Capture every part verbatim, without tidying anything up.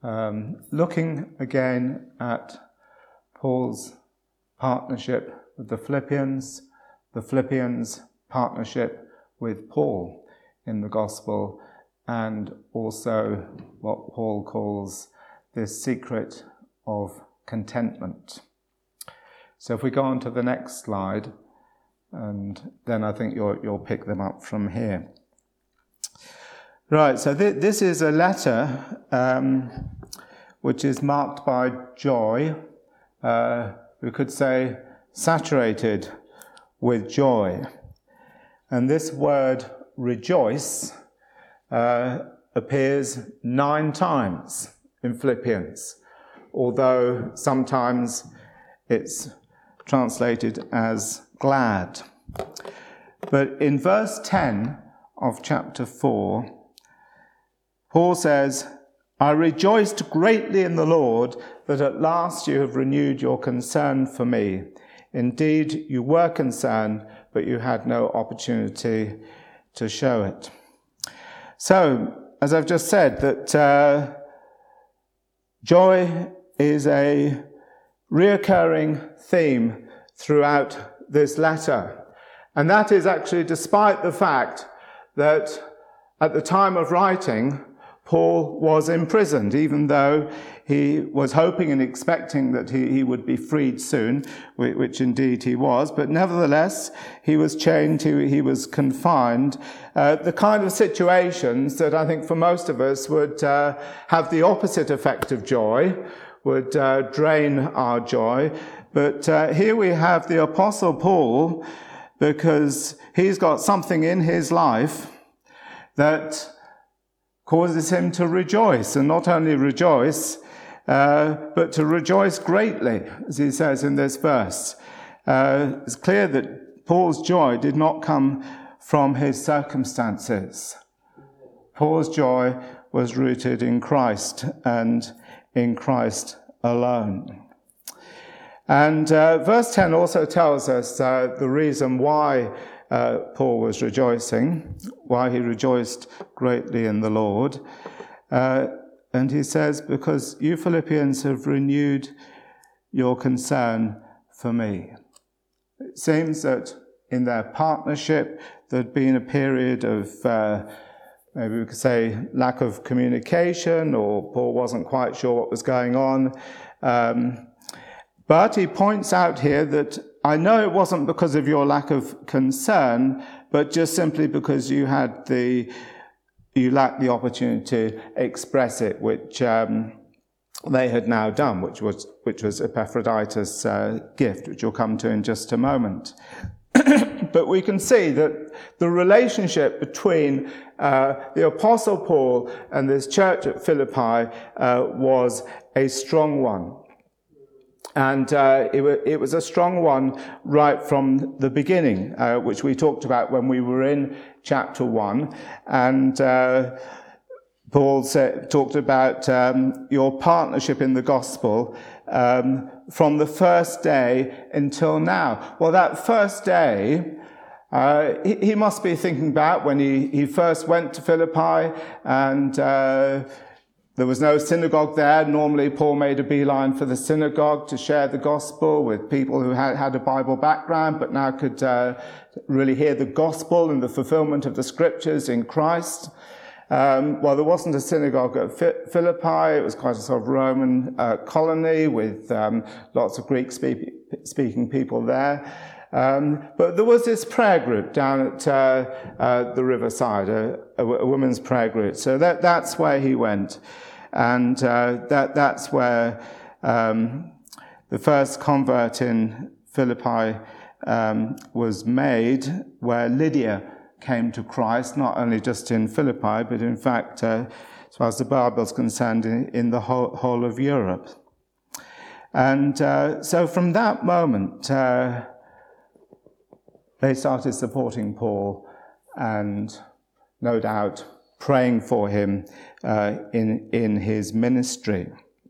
um, looking again at Paul's partnership with the Philippians, the Philippians' partnership with Paul in the gospel, and also what Paul calls this secret of contentment. So if we go on to the next slide, and then I think you'll, you'll pick them up from here. Right, so th- this is a letter um, which is marked by joy. Uh, we could say saturated with joy. And this word rejoice uh, appears nine times in Philippians, although sometimes it's translated as glad. But in verse ten of chapter four, Paul says, I rejoiced greatly in the Lord that at last you have renewed your concern for me. Indeed, you were concerned, but you had no opportunity to show it. So, as I've just said, that uh, joy is a reoccurring theme throughout this letter. And that is actually despite the fact that at the time of writing, Paul was imprisoned, even though he was hoping and expecting that he, he would be freed soon, which indeed he was. But nevertheless, he was chained, he, he was confined. Uh, the kind of situations that I think for most of us would uh, have the opposite effect of joy, would uh, drain our joy. But uh, here we have the Apostle Paul, because he's got something in his life that causes him to rejoice, and not only rejoice, uh, but to rejoice greatly, as he says in this verse. Uh, it's clear that Paul's joy did not come from his circumstances. Paul's joy was rooted in Christ and in Christ alone. And uh, verse ten also tells us uh, the reason why uh, Paul was rejoicing, why he rejoiced greatly in the Lord. Uh, and he says, because you Philippians have renewed your concern for me. It seems that in their partnership, there'd been a period of, uh, maybe we could say, lack of communication, or Paul wasn't quite sure what was going on. Um, But he points out here that I know it wasn't because of your lack of concern, but just simply because you had the, you lacked the opportunity to express it, which um, they had now done, which was which was Epaphroditus' uh, gift, which you'll come to in just a moment. But we can see that the relationship between uh, the Apostle Paul and this church at Philippi uh, was a strong one. And uh, it, w- it was a strong one right from the beginning, uh, which we talked about when we were in chapter one. And uh, Paul said, talked about um, your partnership in the gospel um, from the first day until now. Well, that first day, uh, he, he must be thinking back when he, he first went to Philippi, and uh, there was no synagogue there. Normally, Paul made a beeline for the synagogue to share the gospel with people who had, had a Bible background, but now could uh, really hear the gospel and the fulfillment of the scriptures in Christ. Um, well, there wasn't a synagogue at Philippi. It was quite a sort of Roman uh, colony with um, lots of Greek-speaking people there. Um, but there was this prayer group down at uh, uh, the riverside, a, a, a women's prayer group. So that, that's where he went. And uh, that, that's where um, the first convert in Philippi um, was made, where Lydia came to Christ, not only just in Philippi, but in fact, uh, as far as the Bible is concerned, in, in the whole, whole of Europe. And uh, so from that moment, uh, they started supporting Paul and, no doubt, praying for him uh, in, in his ministry.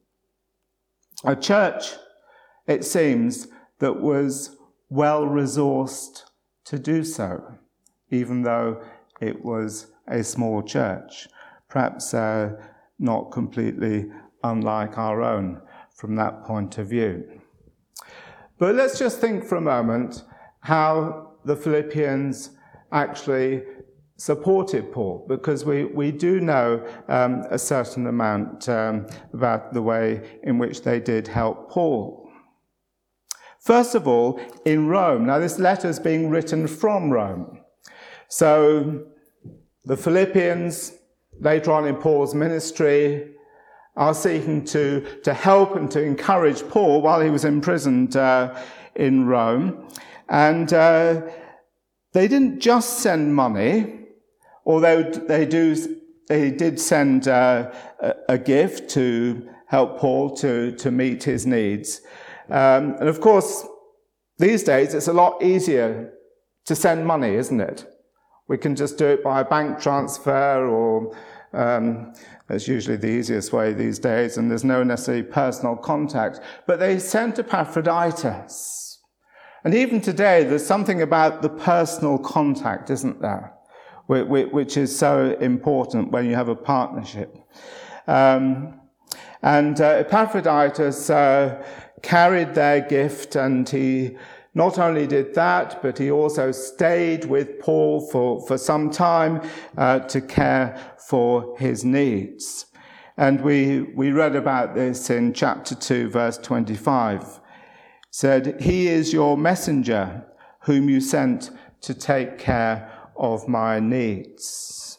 A church, it seems, that was well-resourced to do so, even though it was a small church, perhaps uh, not completely unlike our own from that point of view. But let's just think for a moment how the Philippians actually supported Paul, because we, we do know um, a certain amount um, about the way in which they did help Paul. First of all, in Rome. Now, this letter is being written from Rome. So the Philippians, later on in Paul's ministry, are seeking to, to help and to encourage Paul while he was imprisoned uh, in Rome. And uh, they didn't just send money, although they do, they did send uh, a, a gift to help Paul to, to meet his needs. Um, and of course, these days it's a lot easier to send money, isn't it? We can just do it by a bank transfer, or um, that's usually the easiest way these days, and there's no necessarily personal contact. But they sent Epaphroditus. And even today, there's something about the personal contact, isn't there? Which is so important when you have a partnership. Um, and uh, Epaphroditus uh, carried their gift, and he not only did that, but he also stayed with Paul for, for some time uh, to care for his needs. And we, we read about this in chapter two, verse twenty-five. It said, "He is your messenger, whom you sent to take care of my needs."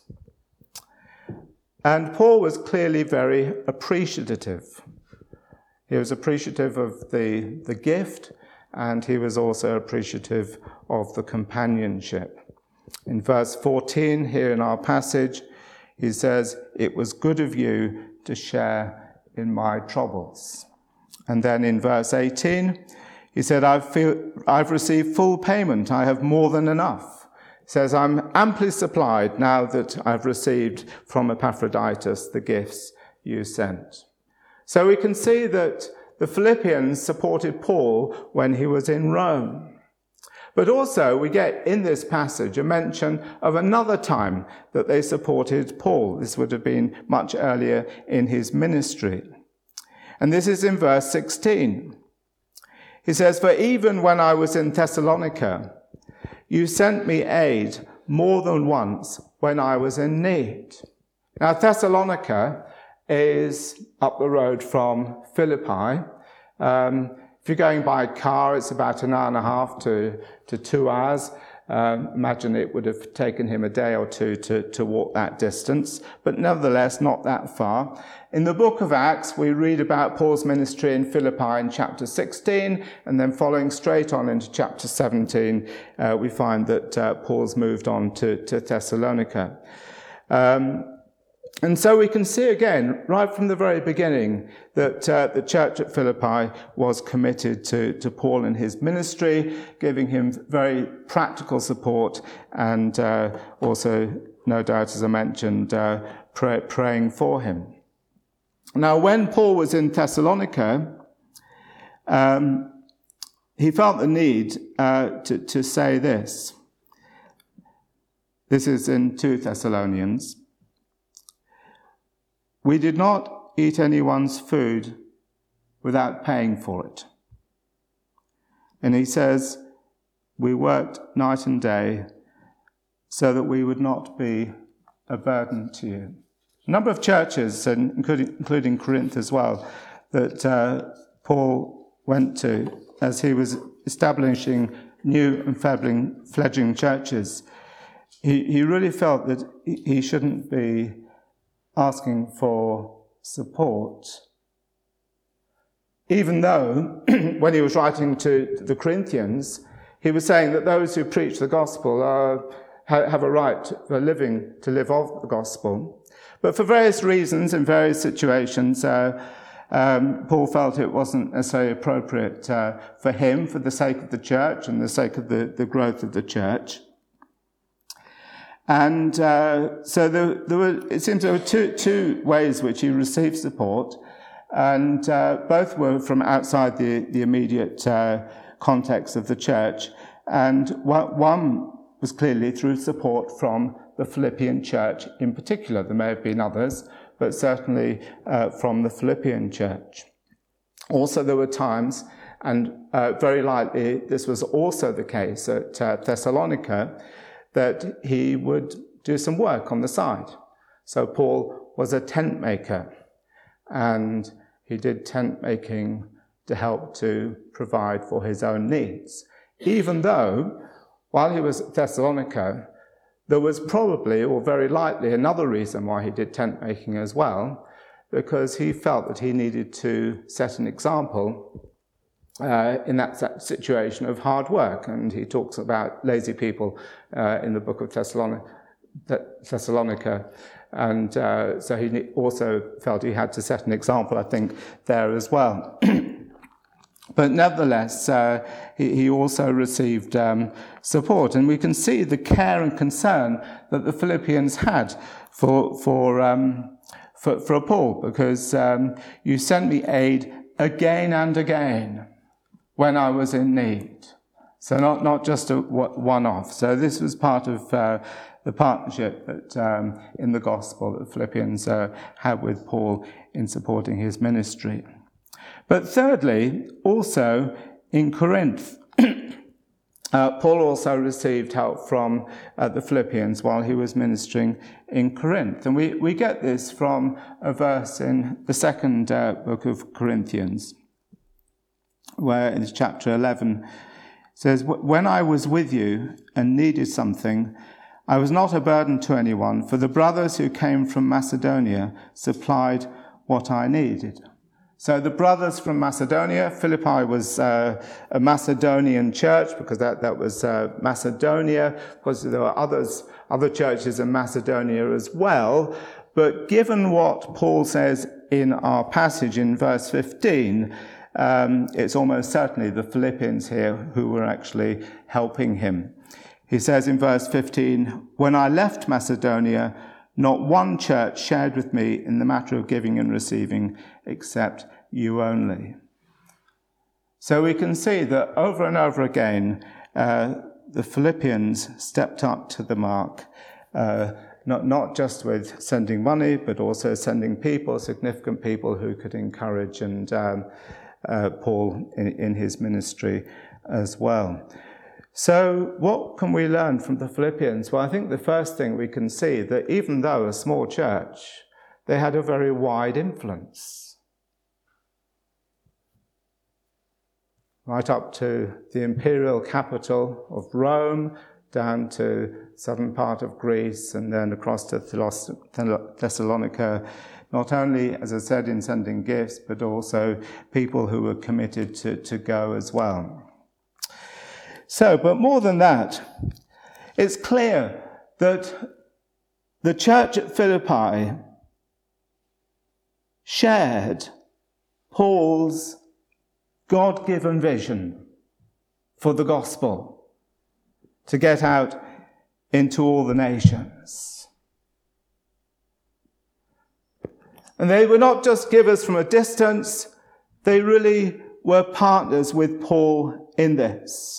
And Paul was clearly very appreciative. He was appreciative of the, the gift, and he was also appreciative of the companionship. In verse fourteen here in our passage, he says, "It was good of you to share in my troubles." And then in verse eighteen, he said, I've, feel, I've received full payment. I have more than enough. Says, "I'm amply supplied now that I've received from Epaphroditus the gifts you sent." So we can see that the Philippians supported Paul when he was in Rome. But also we get in this passage a mention of another time that they supported Paul. This would have been much earlier in his ministry. And this is in verse sixteen. He says, "For even when I was in Thessalonica, you sent me aid more than once when I was in need." Now, Thessalonica is up the road from Philippi. Um, if you're going by car, it's about an hour and a half to, to two hours. Um, imagine it would have taken him a day or two to, to walk that distance, but nevertheless not that far. In the book of Acts, we read about Paul's ministry in Philippi in chapter sixteen, and then following straight on into chapter seventeen, uh, we find that uh, Paul's moved on to, to Thessalonica. Um, And so we can see again, right from the very beginning, that uh, the church at Philippi was committed to, to Paul and his ministry, giving him very practical support, and uh, also, no doubt, as I mentioned, uh, pray, praying for him. Now, when Paul was in Thessalonica, um, he felt the need uh, to, to say this. This is in Second Thessalonians. "We did not eat anyone's food without paying for it." And he says, "We worked night and day so that we would not be a burden to you." A number of churches, including, including Corinth as well, that uh, Paul went to as he was establishing new and fledgling churches, he, he really felt that he shouldn't be asking for support, even though when he was writing to the Corinthians, he was saying that those who preach the gospel are, have a right for living to live of the gospel. But for various reasons in various situations, uh, um, Paul felt it wasn't necessarily appropriate uh, for him, for the sake of the church and the sake of the, the growth of the church. And uh, so there, there were, it seems there were two, two ways which he received support, and uh, both were from outside the, the immediate uh, context of the church. And one was clearly through support from the Philippian church in particular. There may have been others, but certainly uh, from the Philippian church. Also, there were times, and uh, very likely this was also the case at uh, Thessalonica, that he would do some work on the side. So Paul was a tent maker, and he did tent making to help to provide for his own needs. Even though, while he was at Thessalonica, there was probably, or very likely, another reason why he did tent making as well, because he felt that he needed to set an example uh, in that situation of hard work. And he talks about lazy people uh, in the book of Thessalonica. Thessalonica. And uh, so he also felt he had to set an example, I think, there as well. But nevertheless, uh, he, he also received um, support. And we can see the care and concern that the Philippians had for for um, for, for Paul, because um, you sent me aid again and again when I was in need. So not, not just a one-off. So this was part of uh, the partnership that um, in the gospel that the Philippians uh, had with Paul in supporting his ministry. But thirdly, also in Corinth, uh, Paul also received help from uh, the Philippians while he was ministering in Corinth. And we, we get this from a verse in the second uh, book of Corinthians, where in chapter eleven it says, "When I was with you and needed something, I was not a burden to anyone, for the brothers who came from Macedonia supplied what I needed." So the brothers from Macedonia, Philippi was uh, a Macedonian church, because that, that was uh, Macedonia. Of course, there were others, other churches in Macedonia as well. But given what Paul says in our passage in verse fifteen, um, it's almost certainly the Philippians here who were actually helping him. He says in verse fifteen, "When I left Macedonia, not one church shared with me in the matter of giving and receiving, except you only." So we can see that over and over again, uh, the Philippians stepped up to the mark, uh, not, not just with sending money, but also sending people, significant people who could encourage and um, uh, Paul in, in his ministry as well. So what can we learn from the Philippians? Well, I think the first thing we can see that even though a small church, they had a very wide influence. Right up to the imperial capital of Rome, down to southern part of Greece, and then across to Thessalonica, not only, as I said, in sending gifts, but also people who were committed to, to go as well. So, but more than that, it's clear that the church at Philippi shared Paul's God-given vision for the gospel to get out into all the nations. And they were not just givers from a distance, they really were partners with Paul in this.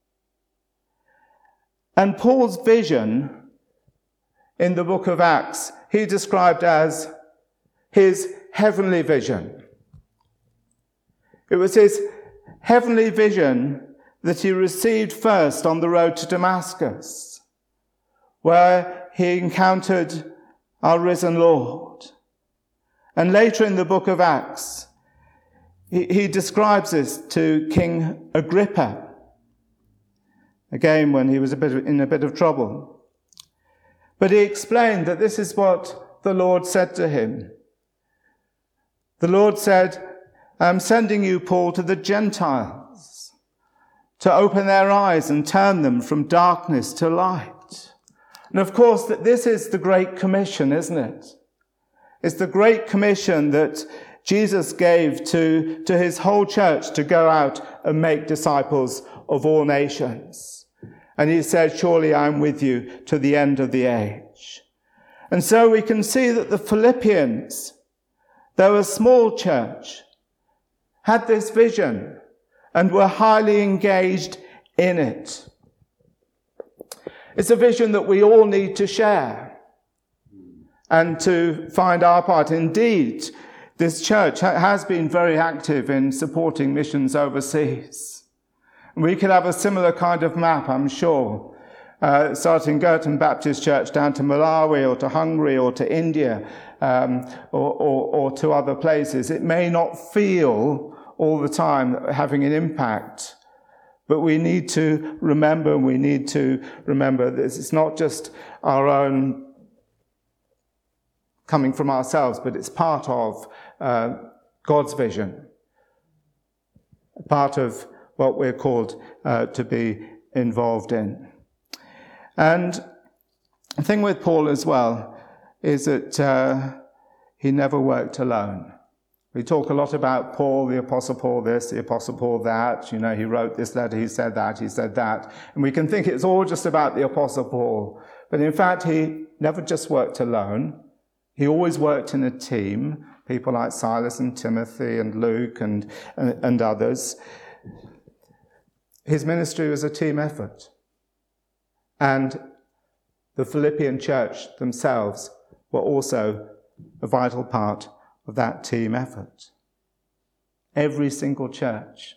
And Paul's vision in the book of Acts, he described as his heavenly vision. It was his heavenly vision that he received first on the road to Damascus, where he encountered our risen Lord. And later in the book of Acts, he, he describes this to King Agrippa, again when he was a bit of, in a bit of trouble. But he explained that this is what the Lord said to him. The Lord said, "I'm sending you, Paul, to the Gentiles, to open their eyes and turn them from darkness to light." And of course, that this is the Great Commission, isn't it? It's the Great Commission that Jesus gave to, to his whole church to go out and make disciples of all nations. And he said, "Surely I'm with you to the end of the age." And so we can see that the Philippians, though a small church, had this vision and were highly engaged in it. It's a vision that we all need to share. and to find our part. Indeed, this church ha- has been very active in supporting missions overseas. We could have a similar kind of map, I'm sure, uh, starting Girton Baptist Church down to Malawi or to Hungary or to India um, or, or, or to other places. It may not feel all the time having an impact, but we need to remember, we need to remember that it's not just our own coming from ourselves, but it's part of uh, God's vision, part of what we're called uh, to be involved in. And the thing with Paul as well is that uh, he never worked alone. We talk a lot about Paul, the Apostle Paul this, the Apostle Paul that. You know, he wrote this letter, he said that, he said that. And we can think it's all just about the Apostle Paul. But in fact, he never just worked alone. He always worked in a team, people like Silas and Timothy and Luke and, and, and others. His ministry was a team effort. And the Philippian church themselves were also a vital part of that team effort. Every single church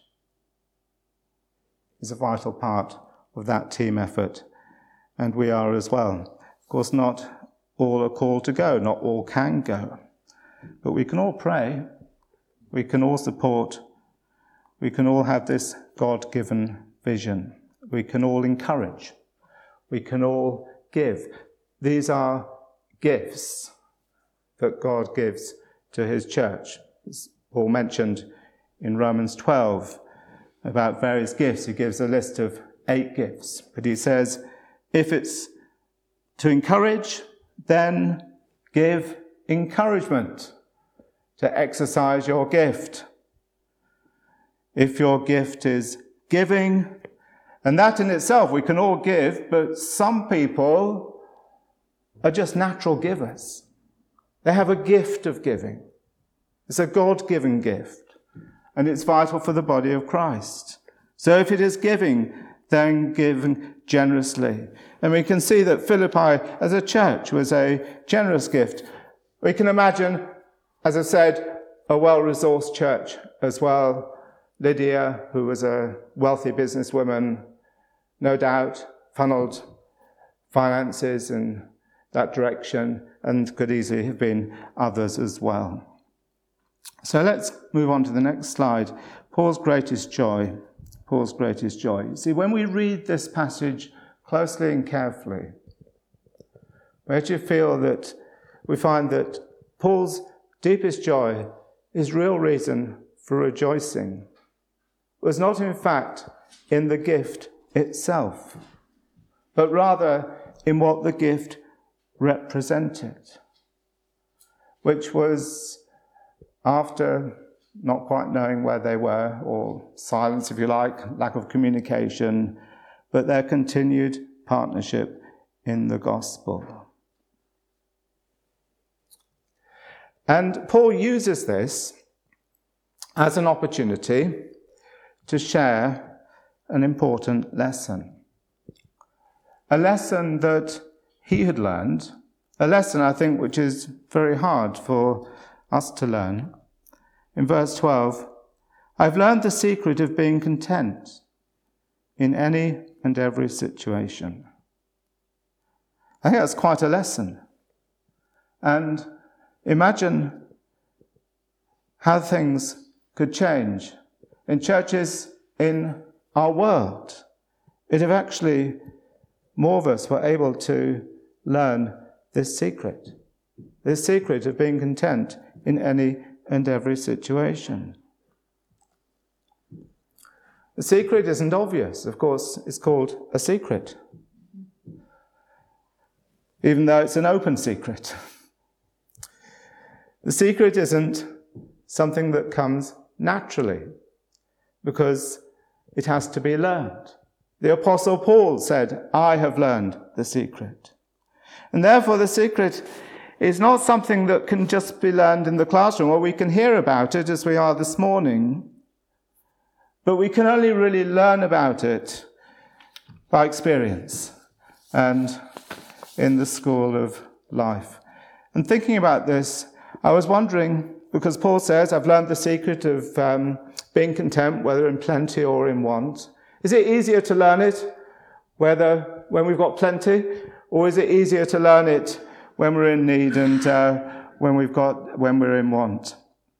is a vital part of that team effort, and we are as well. Of course, not all are called to go, not all can go, but we can all pray, we can all support, we can all have this God-given vision, we can all encourage, we can all give. These are gifts that God gives to his church. As Paul mentioned in Romans twelve about various gifts. He gives a list of eight gifts. But he says, if it's to encourage, then give encouragement to exercise your gift. If your gift is giving, and that in itself we can all give, but some people are just natural givers. They have a gift of giving. It's a God-given gift, and it's vital for the body of Christ. So if it is giving, then giving generously. And we can see that Philippi as a church was a generous gift. We can imagine, as I said, a well-resourced church as well. Lydia, who was a wealthy businesswoman, no doubt funneled finances in that direction, and could easily have been others as well. So let's move on to the next slide. Paul's greatest joy. Paul's greatest joy. You see, when we read this passage closely and carefully, we actually feel that we find that Paul's deepest joy, his real reason for rejoicing, was not in fact in the gift itself, but rather in what the gift represented, which was, after not quite knowing where they were, or silence if you like, lack of communication, but their continued partnership in the gospel. And Paul uses this as an opportunity to share an important lesson. A lesson that he had learned, a lesson, I think, which is very hard for us to learn. In verse twelve, I've learned the secret of being content in any and every situation. I think that's quite a lesson. And imagine how things could change in churches in our world. If actually more of us were able to learn this secret, this secret of being content in any and every situation. The secret isn't obvious. Of course, it's called a secret, even though it's an open secret. The secret isn't something that comes naturally, because it has to be learned. The Apostle Paul said, I have learned the secret. And therefore the secret is not something that can just be learned in the classroom, or we can hear about it as we are this morning, but we can only really learn about it by experience and in the school of life. And thinking about this, I was wondering, because Paul says, I've learned the secret of um, being content, whether in plenty or in want. Is it easier to learn it whether when we've got plenty, or is it easier to learn it when we're in need and uh, when we've got when we're in want?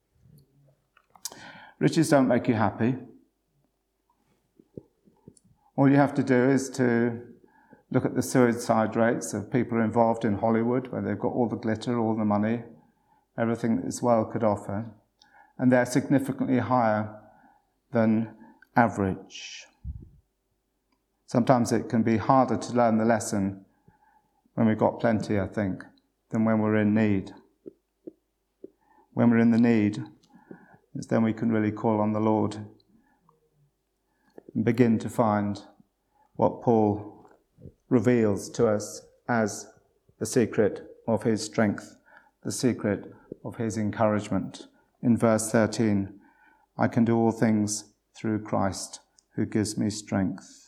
Riches don't make you happy. All you have to do is to look at the suicide rates of people involved in Hollywood, where they've got all the glitter, all the money, everything that this world could offer, and they're significantly higher than average. Sometimes it can be harder to learn the lesson when we've got plenty, I think, than when we're in need. When we're in the need, it's then we can really call on the Lord and begin to find what Paul reveals to us as the secret of his strength, the secret of his encouragement. In verse thirteen, I can do all things through Christ who gives me strength.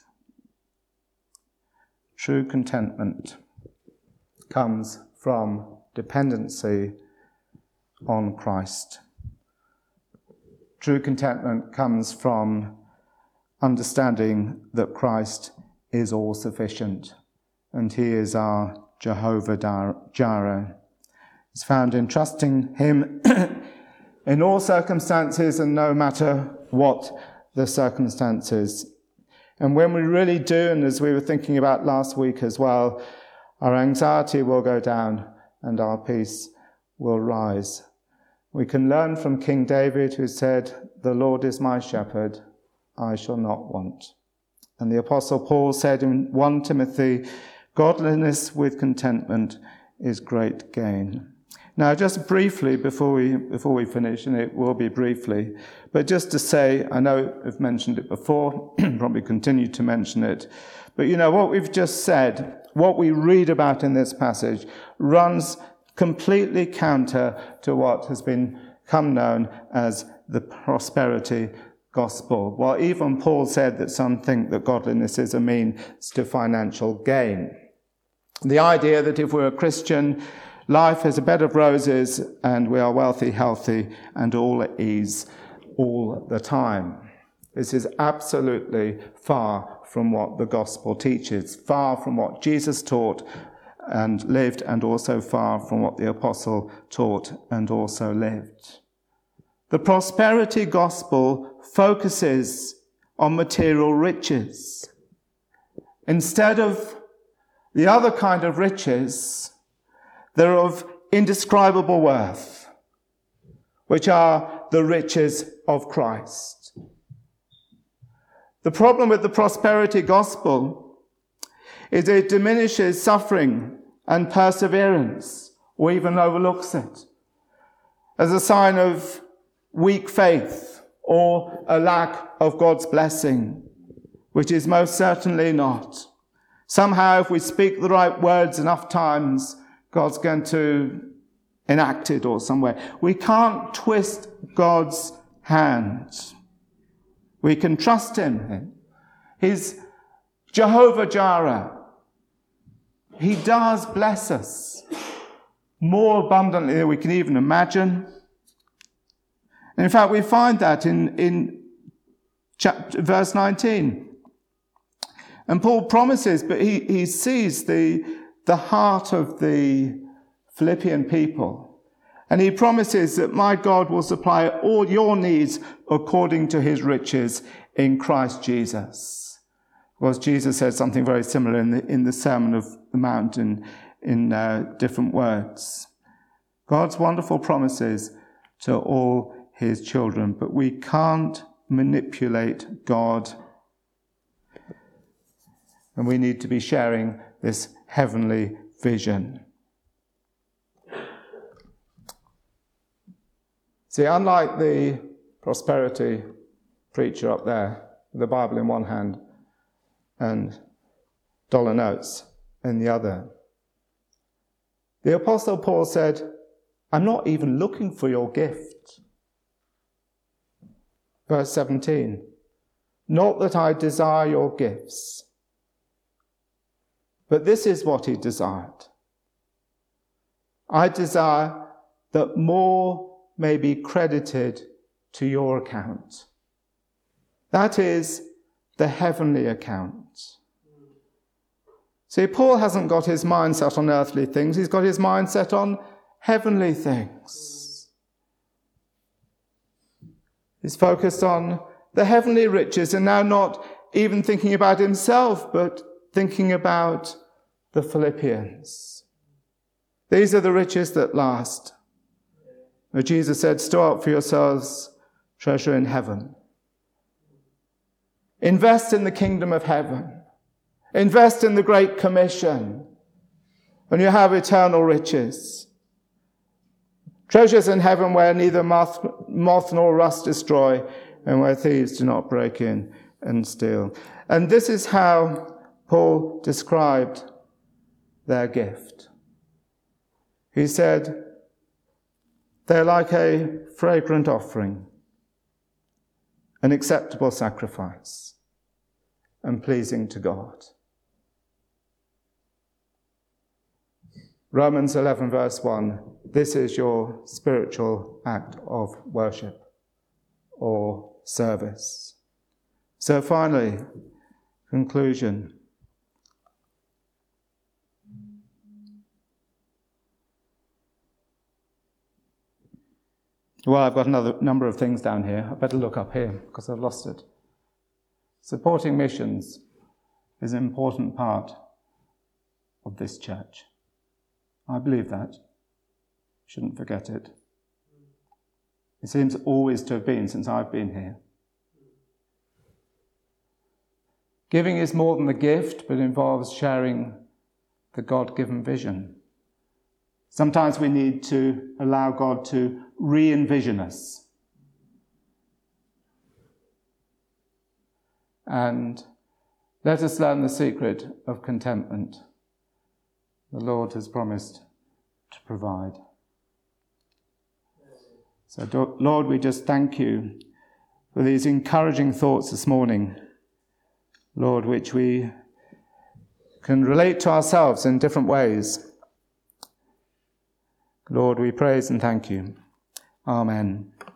True contentment comes from dependency on Christ. True contentment comes from understanding that Christ is all sufficient and he is our Jehovah Jireh. It's found in trusting him in all circumstances and no matter what the circumstances. And when we really do, and as we were thinking about last week as well, our anxiety will go down and our peace will rise. We can learn from King David, who said, "The Lord is my shepherd, I shall not want." And the Apostle Paul said in First Timothy, "Godliness with contentment is great gain." Now, just briefly, before we before we finish, and it will be briefly, but just to say, I know I've mentioned it before, probably continue to mention it, but you know, what we've just said, what we read about in this passage, runs completely counter to what has become known as the prosperity gospel. Well, even Paul said that some think that godliness is a means to financial gain. The idea that if we're a Christian, life is a bed of roses and we are wealthy, healthy, and all at ease all the time. This is absolutely far from what the gospel teaches, far from what Jesus taught and lived, and also far from what the apostle taught and also lived. The prosperity gospel focuses on material riches. Instead of the other kind of riches, they're of indescribable worth, which are the riches of Christ. The problem with the prosperity gospel is it diminishes suffering and perseverance, or even overlooks it, as a sign of weak faith or a lack of God's blessing, which is most certainly not. Somehow, if we speak the right words enough times, God's going to enact it or somewhere. We can't twist God's hand. We can trust him. He's Jehovah Jireh. He does bless us more abundantly than we can even imagine. And in fact, we find that in, in chapter, verse nineteen. And Paul promises, but he, he sees the, the heart of the Philippian people. And he promises that my God will supply all your needs according to his riches in Christ Jesus. Because Jesus said something very similar in the, in the Sermon of the Mount in, in uh, different words. God's wonderful promises to all his children, but we can't manipulate God. And we need to be sharing this heavenly vision. See, unlike the prosperity preacher up there, with the Bible in one hand and dollar notes in the other, the Apostle Paul said, I'm not even looking for your gift. Verse seventeen, not that I desire your gifts, but this is what he desired, I desire that more may be credited to your account. That is the heavenly account. See, Paul hasn't got his mind set on earthly things. He's got his mind set on heavenly things. He's focused on the heavenly riches and now not even thinking about himself, but thinking about the Philippians. These are the riches that last. Where Jesus said, store up for yourselves treasure in heaven. Invest in the kingdom of heaven. Invest in the Great Commission. And you have eternal riches. Treasures in heaven where neither moth, moth nor rust destroy, and where thieves do not break in and steal. And this is how Paul described their gift. He said, they're like a fragrant offering, an acceptable sacrifice, and pleasing to God. Romans eleven verse one, this is your spiritual act of worship or service. So finally, conclusion. Well, I've got another number of things down here. I better look up here because I've lost it. Supporting missions is an important part of this church. I believe that. Shouldn't forget it. It seems always to have been since I've been here. Giving is more than the gift, but involves sharing the God-given vision. Sometimes we need to allow God to re-envision us. And let us learn the secret of contentment the Lord has promised to provide. So, Lord, we just thank you for these encouraging thoughts this morning, Lord, which we can relate to ourselves in different ways. Lord, we praise and thank you. Amen.